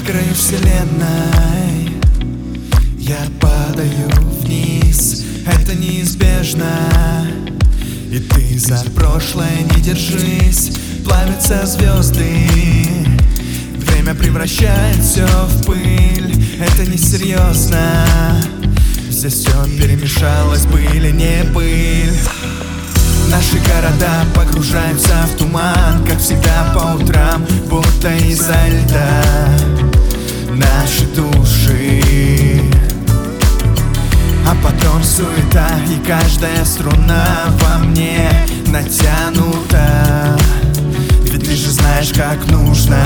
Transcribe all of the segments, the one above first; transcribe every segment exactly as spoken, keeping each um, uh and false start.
краю вселенной я падаю вниз, это неизбежно. И ты за прошлое не держись, плавятся звезды, время превращает все в пыль, это несерьезно. Здесь все перемешалось, пыль и не пыль. Наши города погружаются в туман, как всегда по утрам, будто изо льда. Наши души, а потом суета, и каждая струна во мне натянута. Ведь ты же знаешь, как нужно.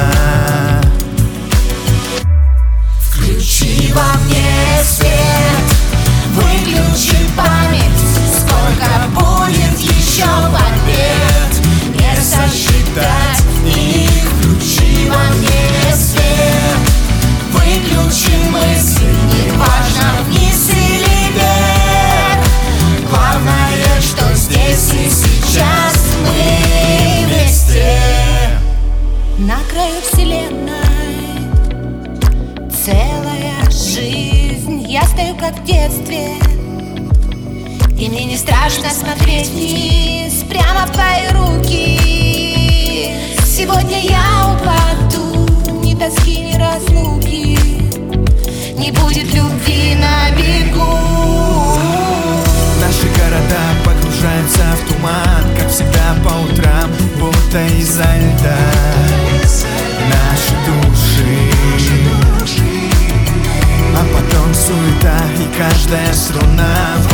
Включи во мне свет, выключи память, сколько будет еще побед, не сосчитать их. Включи во мне свет, выключи мысли, неважно вниз или вверх. Главное, что здесь и сейчас мы вместе. На краю вселенной целая жизнь, я стою как в детстве, и мне не страшно смотреть вниз, прямо в твои руки. Сегодня я упаду, ни тоски, ни разлуки, не будет любви на берегу. Наши города погружаются в туман, как всегда по утрам, будто изо льда. Наши души, а потом суета, и каждая струна